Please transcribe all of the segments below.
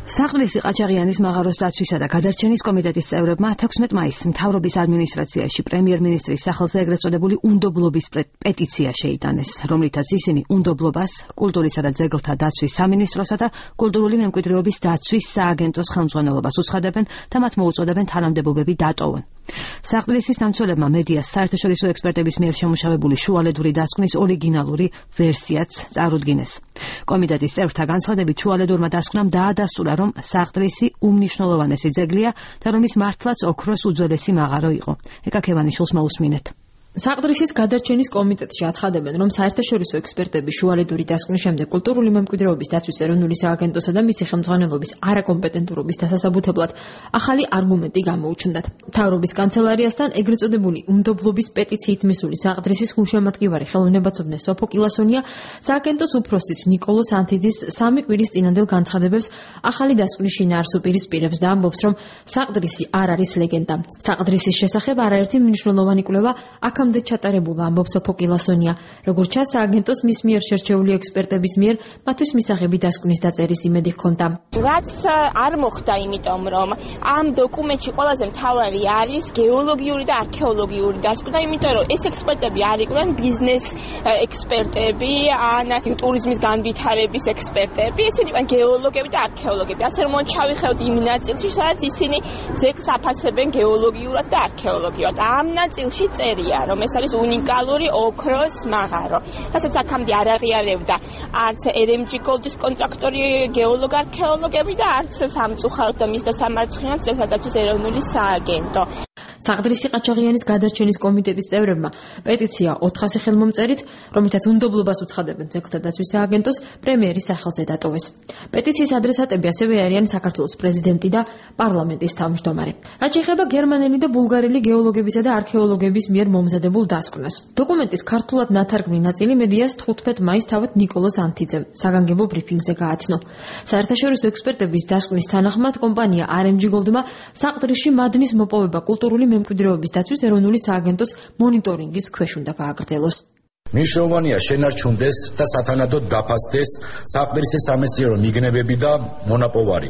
საყდრისი ყაჩაღიანის მაღაროს დაცვისა და გადარჩენის კომიტეტის წევრებმა 16 მაისს მთავრობის ადმინისტრაციაში პრემიერ-მინისტრის სახელზე ეგრეთ წოდებული უნდობლობის პეტიცია შეიტანეს, რომლითაც ისინი უნდობლობას კულტურისა და ძეგლთა დაცვის სამინისტროსა და კულტურული მემკვიდრეობის დაცვის სააგენტოს ხელმძღვანელობას უცხადებენ და მათ მოუწოდებენ თანამდებობები დატოვონ. საყდრისის დამცველებმა მედიას საერთაშორისო ექსპერტების მიერ შემუშავებული შუალედური დასკვნის ორიგინალური ვერსიაც წარუდგინეს. კომიტეტის წევრთა განცხადებით შუალედურმა დასკვნამ დაადასტურა, რომ საყდრისი უმნიშვნელოვანესი ძეგლია და რომ ის მართლაც ოქროს უძველესი მაღარო იყო. ეკაქევანიშვილს მოусმინეთ. საყდრისის გადარჩენის კომიტეტში აცხადებენ, რომ საერთაშორისო ექსპერტების შუალედური დასკვნის შემდეგ კულტურული მემკვიდრეობის დაცვის ეროვნული სააგენტოსა და მისი ხელმძღვანელობის არაკომპეტენტურობის დასასაბუთებლად ახალი არგუმენტი გამოუჩნდათ. მთავრობის კანცელარიასთან ეგრეთ წოდებული უნდობლობის პეტიციით მისული საყდრისის გულშემატკივარი ხელოვნებაცოდნე სოფო კილასონია სააგენტოს უფროსის ნიკოლოს ანთიძის 3 კვირის წინანდელ განცხადებებს ახალი დასკვნის შინაარს უპირისპირებს და ამბობს, რომ საყდრისი არ არის ლეგენდა. საყდრისის შესახებ არაერთი მნიშვნელოვანი კვლევა აქამდე ჩატარებულა, ამბობს სოფო კილასონია. როგორც ჩანს, სააგენტოს მის მიერ შერჩეული ექსპერტების მიერ მათთვის მისაღები დასკვნის დაწერის იმედი ჰქონდა. რაც არ მოხდა, იმიტომ რომ ამ დოკუმენტში ყველაზე მთავარი არის გეოლოგიური და არქეოლოგიური დასკვნა, იმიტომ რომ ეს ექსპერტები არ იყვნენ ბიზნეს ექსპერტები ან ტურიზმის განვითარების ექსპერტები, ესენი იყვნენ გეოლოგები და არქეოლოგები. ასე რომ ჩავიხევთ იმ ნაწილში, სადაც ისინი ძეგლს აფასებენ გეოლოგიურად და არქეოლოგიურად. ამ ნაწილში წერია, რომ ეს არის უნიკალური ოქროს მაღარო. რასაც აქამდე არ აღიარებდა არც RMG Gold-ის კონტრაქტორი გეოლოგ-არქეოლოგები და არც სამწუხაროდ და მის დასამარცხინებლად ძეგლთა დაცვის ეროვნული სააგენტო. საყდრისი ყაჩაღიანის გადარჩენის კომიტეტის წევრებმა პეტიცია 400 ხელმომწერით, რომლითაც უნდობლობას უცხადებენ ძეგლთა დაცვის სააგენტოს პრემიერის სახელზე დატოვეს. პეტიციის ადრესატები ასევე არიან საქართველოს პრეზიდენტი და პარლამენტის თავმჯდომარე. რაც შეეხება გერმანელი და ბულგარელი გეოლოგებისა და არქეოლოგების მიერ მომზადებულ დასკვნას. დოკუმენტის ქართულად ნათარგმნი ნაწილი მედიას 15 მაისს თავად ნიკოლოს ანთიძემ საგანგებო ბრიფინგზე გააცნო. საერთაშორისო ექსპერტების დასკვნის თანახმად კომპანია RMG Gold-მა საყდრისში მადნის მოპოვება კულტურული მემკვიდრეობის დაცვის ეროვნული სააგენტოს მონიტორინგის ქვეშ უნდა გააგრძელოს. მნიშვნელოვანია შენარჩუნდეს და სათანადოდ დაფასდეს საყდრისის სამეცნიერო მიგნებები და მონაპოვარი,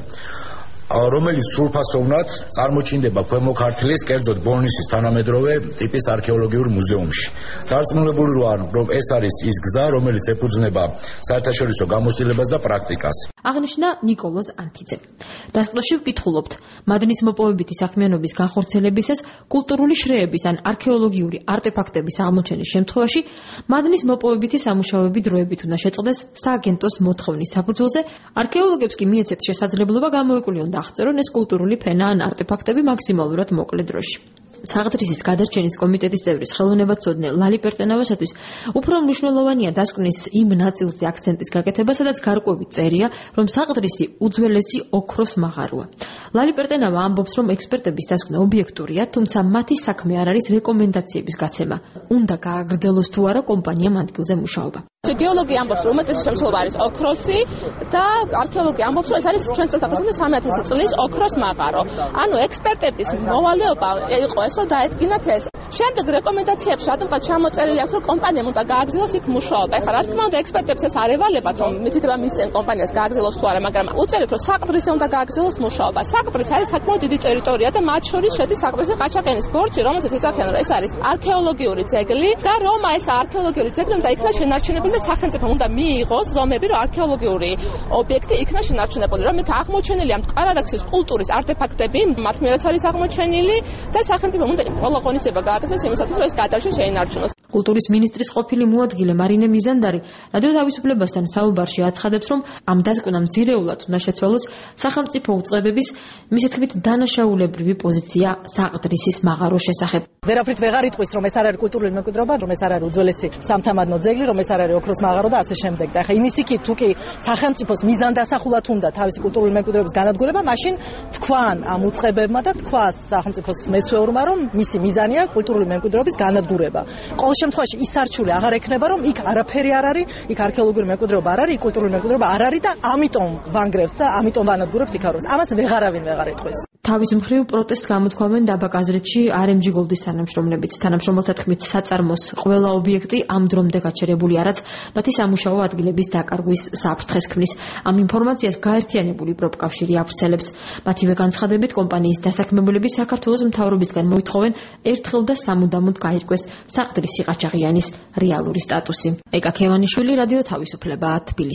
რომელიც სრულფასოვნად წარმოჩინდება ქვემო ქართლის, კერძოდ ბოლნისის თანამედროვე ტიპის არქეოლოგიურ მუზეუმში. დარწმუნებული ვარ, რომ ეს არის ის გზა, რომელიც ეფუძნება საერთაშორისო გამოცდილებას და პრაქტიკას. აღნიშნა ნიკოლოს ანთიძე. დასკვნაში ვკითხულობთ, მადნის მოპოვებითი საქმიანობის განხორციელებისას კულტურული შრეების ან არქეოლოგიური არტეფაქტების აღმოჩენის შემთხვევაში მადნის მოპოვებითი სამუშაოები დროებით უნდა შეწყდეს სააგენტოს მოთხოვნის საფუძველზე. არქეოლოგებს კი მიეცეთ შესაძლებლობა გამოეკულიონ და აღწერონ ეს კულტურული ფენა ან არტეფაქტები მაქსიმალურად მოკლე დროში. საყდრისის გადარჩენის კომიტეტის წევრის ხელოვნებაცოდნე ლალი პერტენავასათვის უფრო მნიშვნელოვანია დასკვნის იმ ნაწილზე აქცენტის გაკეთება, სადაც გარკვევით წერია, რომ საყდრისი უძველესი ოქროს მაღაროა. ლალი პერტენავა ამბობს, რომ ექსპერტების დასკვნა ობიექტურია, თუმცა მათი საქმე არ არის რეკომენდაციების გაცემა. უნდა გააგრძელოს თუ არა კომპანიამ ადგილზე მუშაობა. გეოლოგი ამბობს, რომ უმეტესი შემცველობა არის ოქროსი და არქეოლოგი ამბობს, რომ ეს არის ჩვენ წელიწადში 3000 წლის ოქროს მაღარო. ანუ ექსპერტების მოვალეობა იყო ეს, რომ დაედგინათ ეს. შემდეგ რეკომენდაციებს რადგან ჩამოწერილი აქვს, რომ კომპანიამ უნდა გააგრძელოს იქ მუშაობა. ეხლა რა თქმა უნდა ექსპერტებს ეს არ ევალებათ, რომ მითითება მისცენ კომპანიას გააგრძელოს თუ არა, მაგრამ უწერეთ, რომ საყდრისზე უნდა გააგრძელოს მუშაობა. საყდრის არის საკმაოდ დიდი ტერიტორია და მათ შორის შედის საყდრისი ყაჩაღიანის ბორცვი, რომელსაც იცავენ, რომ ეს არის არქეოლოგიური ძეგლი და რომ ეს არქეოლოგიური ძეგლი უნდა იქნა შენარჩუნებული და სახელმწიფომ უნდა მიიღოს ზომები, რომ არქეოლოგიური ობიექტი იქნა შენარჩუნებული, რომ იქ აღმოჩენილია მტკვარ-არაქსის კულტურის არტეფაქტები, მათ მიერაც არის აღმოჩენილი და სახელმწიფომ უნდა ყველა ღონისძიება გააკეთოს იმისათვის, რომ ეს გადარჩენ შეინარჩუნოს. კულტურის მინისტრის ყოფილი მოადგილე მარინე მიზანდარი რადიო თავისუფლებასთან საუბარში აცხადებს, რომ ამ დასკვნამ ძირეულად უნდა შეცვალოს სახელმწიფო უწყებების, მისი თქმით, დანაშაულებრივი პოზიცია საყდრისის მაღაროს შესახებ. ვერაფრით ვეღარ იტყვის, რომ ეს არ არის კულტურული მემკვიდრეობა, რომ ეს არ არის უძველესი სამთამადნო ძეგლი, რომ ეს არ არის ოქროს მაღარო და ასე შემდეგ. და ახლა იმის იქით თუ კი სახელმწიფოს მიზანდასახულად უნდა თავისი კულტურული მემკვიდრეობის განადგურება, მაშინ თქვან ამ უწყებებმა და თქვა სახელმწიფოს მესვეურმა, რომ მისი მიზანია კულტურული მემკვიდრეობის განადგურება. ყოველ შემთხვევაში ის არჩული აღარ ექნება, რომ იქ არაფერი არ არის, იქ არქეოლოგიური მემკვიდრეობა არ არის, კულტურული მემკვიდრეობა არ არის და ამიტომ ვანგრევთ და ამიტომ ვანადგურებთ იქ არის. ამას ვეღარავინ ვეღარ ეტყვის. თავის მხრივ პროტესტს გამოთქვამენ დაბა კაზრეთში RMG Gold-ის თანამშრომლებიც. თანამშრომელთა თქმით, საწარმოს ყველა ობიექტი ამ დრომდე გაჩერებული არაც მათი სამუშაო ადგილების დაკარგვის საფრთხეს ქმნის. ამ ინფორმაციას გაერთიანებული პროფკავშირი ავრცელებს. მათივე განცხადებით, კომპანიის დასაქმებულები საქართველოს მთავრობისგან მოითხოვენ ერთხელ და სამუდამოდ გაირკვეს საყდრის სიყაჩაღიანის რეალური სტატუსი. ეკა ქევანიშვილი, რადიო თავისუფლება, თბილისი.